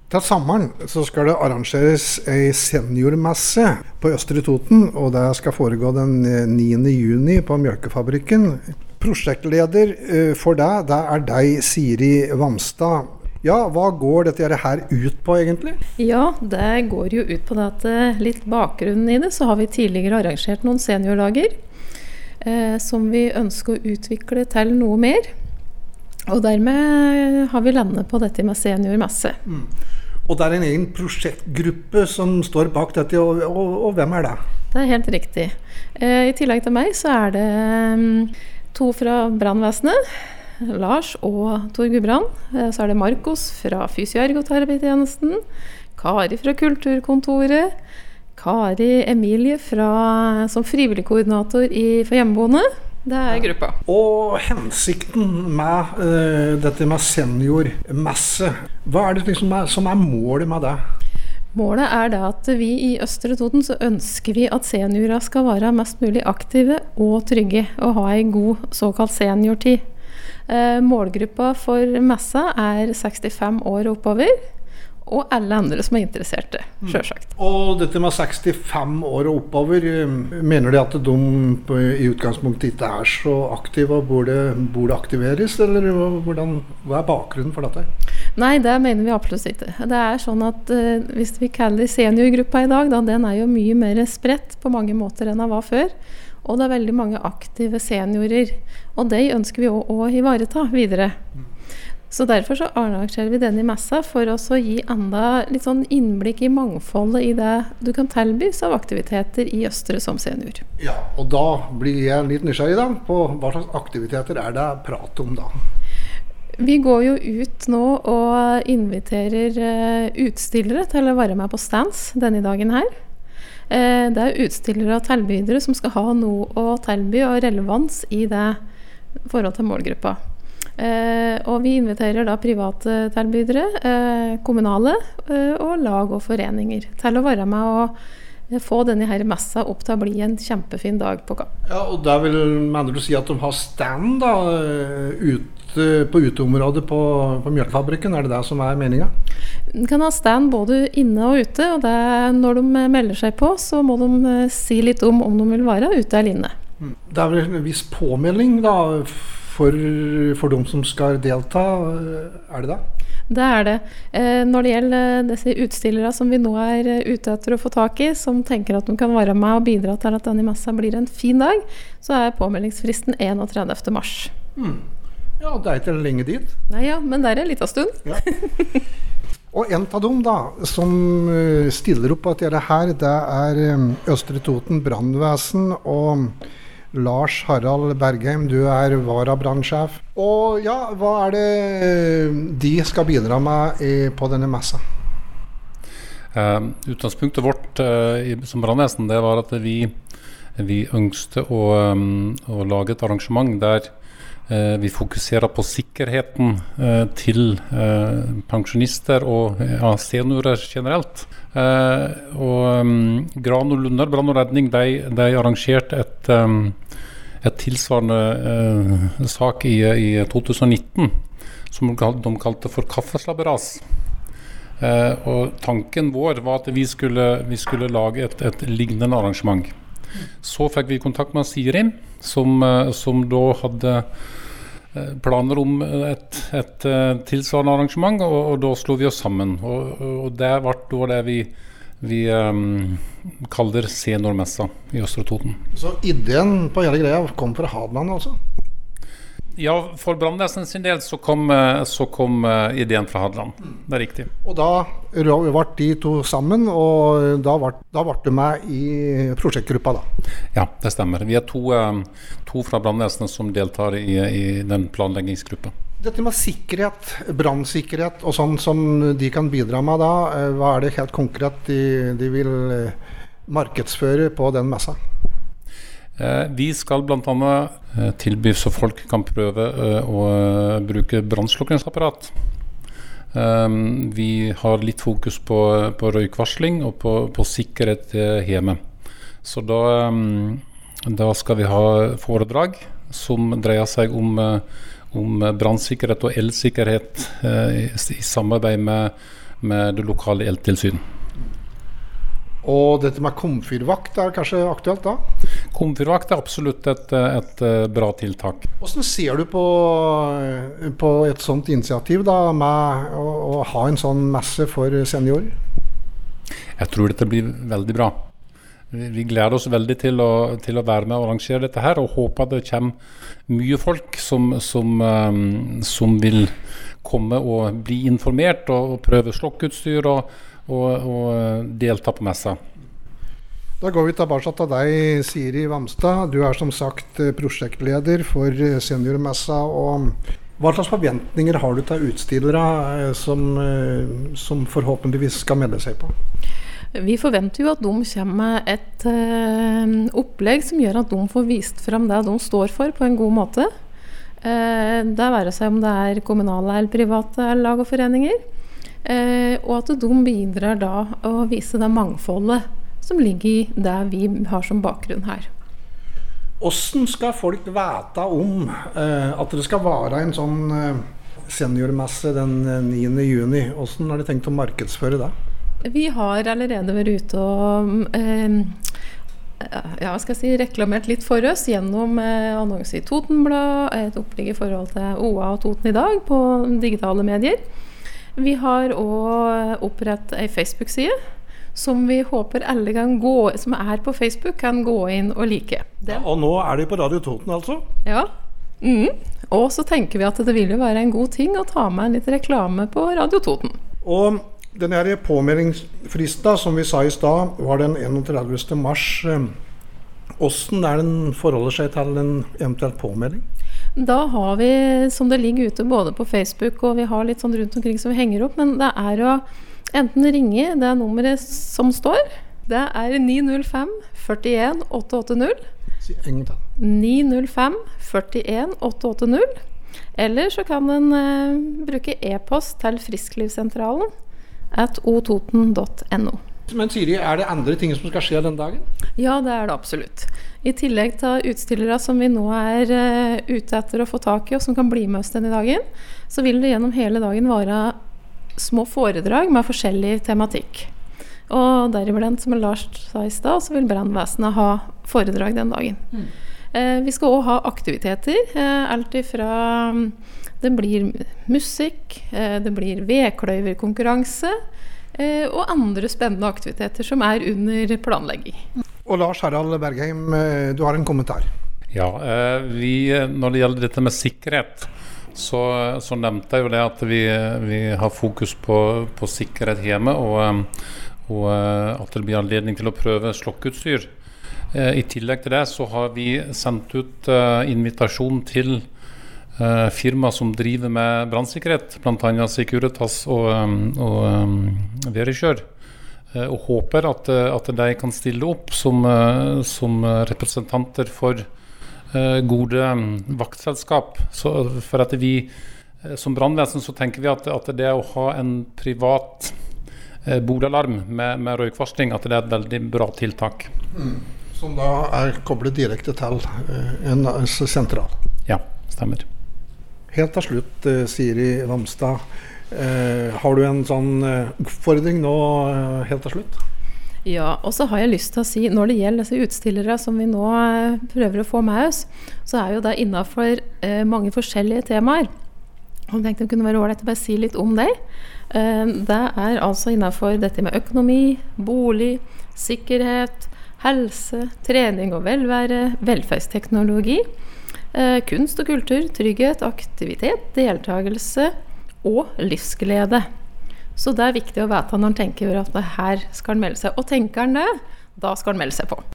Til sommeren så skal det arrangeres en seniormesse på Østre Toten, og det skal foregå den 9. juni på Mjølkefabrikken. Prosjektleder for det er deg, Siri Vamstad. Ja, hva går dette her ut på egentlig? Ja, det går jo ut på det at litt bakgrunnen i det, så har vi tidligere arrangert noen seniordager som vi ønsker å utvikle til noe mer. Og dermed har vi landet på dette med seniormesse. Og det er en egen prosjektgruppe som står bak dette, og hvem er det? Det er helt riktig. I tillegg til meg så er det 2 fra brannvesenet, Lars og Tor Gudbrand. Så er det Markus fra fysioergoterapitjenesten, Kari fra kulturkontoret, Kari Emilie som frivillig koordinator for hjemmeboende. Det er gruppa. Og hensikten med dette med seniormesse, hva er det som er målet med det? Målet er det at vi i Østre Toten så ønsker vi at seniorer skal være mest mulig aktive og trygge, og ha en god såkalt seniortid. Målgruppa for messa er 65 år og oppover, og alle andre som er interesserte, selvsagt. Og dette med 65 år og oppover, mener de at de i utgangspunktet ikke er så aktive og burde aktiveres, eller hva er bakgrunnen for dette? Nei, det mener vi absolutt ikke. Det er sånn at hvis vi kaller seniorgruppa i dag, den er jo mye mer spredt på mange måter enn den var før, og det er veldig mange aktive seniorer, og de ønsker vi også å ivareta videre. Så derfor så arrangerer vi denne i messa for å gi enda litt sånn innblikk i mangfoldet i det du kan tilbys av aktiviteter i Østre som senior. Ja, og da blir jeg litt nysgjerrig da, på hva slags aktiviteter er det prat om da? Vi går jo ut nå og inviterer utstillere til å være med på stands denne dagen her. Det er utstillere og tilbydere som skal ha noe å tilby og relevans i det forhold til målgruppa. Og vi inviterer da private tilbydere, kommunale og lag og foreninger til å være med og få denne her messa opp til å bli en kjempefin dag på Kapp. Ja, og da mener du si at de har stand da, på uteområdet på Mjølkefabrikken, er det det som er meningen? De kan ha stand både inne og ute, og når de melder seg på, så må de si litt om de vil være ute eller inne. Det er vel en viss påmelding da, for de som skal delta, er det det? Det er det. Når det gjelder disse utstillere som vi nå er ute etter å få tak i, som tenker at de kan være med og bidra til at denne messa blir en fin dag, så er påmeldingsfristen 31. mars. Ja, det er ikke lenge dit. Nei, ja, men det er en liten stund. Ja. Og en av dem da, som stiller opp på dette her, det er Østre Toten brannvesen og Lars Harald Bergheim, du er varabrannssjef. Og ja, hva er det de skal bidra med på denne messa? Utgangspunktet vårt som brannvesen, det var at vi ønsket å lage et arrangement der vi fokuserer på sikkerheten til pensjonister og seniorer generelt. Og Gran og Lunder brann og redning de arrangerte et tilsvarende sak i 2019 som de kalte for kaffeslabberas. Og tanken vår var at vi skulle lage et lignende arrangement. Så fikk vi kontakt med Siri, som da hadde planer om et tilsvarende arrangement, og da slo vi oss sammen. Og det ble da det vi kaller seniormessa i Østre Toten. Så ideen på hele greia kom fra Hadeland altså? Ja, for brannvesen sin del så kom ideen fra Hadeland. Det er riktig. Og da ble de to sammen, og da ble du med i prosjektgruppa da? Ja, det stemmer. Vi er to fra brannvesenet som deltar i den planleggingsgruppa. Dette med sikkerhet, brannsikkerhet og sånn som de kan bidra med da, hva er det helt konkret de vil markedsføre på den messa? Vi skal blant annet tilby så folk kan prøve å bruke brannslukningsapparat. Vi har litt fokus på røykvarsling og på sikkerhet hjemme. Så da skal vi ha foredrag som dreier seg om brannsikkerhet og elsikkerhet i samarbeid med det lokale eltilsyn. Og dette med komfyrvakt kanskje aktuelt da? Komfyrvakt absolutt et bra tiltak. Hvordan ser du på et sånt initiativ da, med å ha en sånn messe for seniorer? Jeg tror dette blir veldig bra. Vi gleder oss veldig til å være med og arrangere dette her, og håper det kommer mye folk som vil komme og bli informert og prøve slokkeutstyr og delta på messa. Da går vi tilbake til deg, Siri Vamstad. Du som sagt prosjektleder for seniormessa. Og hva slags forventninger har du til utstillere som forhåpentligvis skal melde seg på? Vi forventer jo at de kommer med et opplegg som gjør at de får vist frem det de står for på en god måte. Det være seg om det kommunale eller private lag og foreninger. Og at de bidrar da å vise det mangfoldet som ligger i det vi har som bakgrunn her. Hvordan skal folk vite om at det skal være en sånn seniormesse den 9. juni? Hvordan har de tenkt å markedsføre det? Vi har allerede vært ute og reklamert litt for oss gjennom annonser i Totenblad, et opplegg i forhold til OA og Toten i dag på digitale medier. Vi har også opprettet en Facebook-side som vi håper alle som på Facebook kan gå inn og like. Ja, og nå de på Radio Toten altså? Ja. Og så tenker vi at det vil jo være en god ting å ta med litt reklame på Radio Toten. Og denne påmeldingsfristen som vi sa i stad, var den 31. mars. Hvordan den forholder seg til en eventuell påmelding? Da har vi, som det ligger ute både på Facebook, og vi har litt sånn rundt omkring som vi henger opp, men det å enten ringe det nummeret som står. Det 905 41 880. Si en gang til. 905 41 880. Eller så kan en bruke e-post til frisklivssentralen @ototen.no. Men Siri, det andre ting som skal skje den dagen? Ja, det det absolutt. I tillegg til utstillere som vi nå ute etter å få tak i, og som kan bli med oss denne dagen, så vil det gjennom hele dagen være små foredrag med forskjellig tematikk. Og deriblant, som Lars sa i stad, så vil brannvesenet ha foredrag den dagen. Vi skal også ha aktiviteter, alt ifra det blir musikk, det blir vedkløyverkonkurranse, og andre spennende aktiviteter som under planlegging. Og Lars Harald Bergheim, du har en kommentar. Ja, når det gjelder dette med sikkerhet, så nevnte jeg jo det at vi har fokus på sikkerhet hjemme, og at det blir anledning til å prøve slokkeutstyr. I tillegg til det så har vi sendt ut invitasjon til firma som driver med brannsikkerhet, blant annet Securitas og Verisure, og håper at de kan stille opp som representanter for gode vaktselskap. Så for at vi som brannvesen så tenker vi at det å ha en privat bodalarm med røykvarsling, at det et veldig bra tiltak. Som da koblet direkte til en sentral. Ja, stemmer. Helt til slutt, Siri Vamstad, har du en sånn oppfordring nå helt til slutt? Ja, og så har jeg lyst til å si, når det gjelder disse utstillere som vi nå prøver å få med oss, så jo det innenfor mange forskjellige temaer. Og jeg tenkte det kunne være ålreit å bare si litt om det. Det altså innenfor dette med økonomi, bolig, sikkerhet, helse, trening og velvære, velferdsteknologi, kunst og kultur, trygghet, aktivitet, deltakelse og livsglede. Så det viktig å vite når en tenker at her skal en melde seg. Og tenker en det, da skal en melde seg på.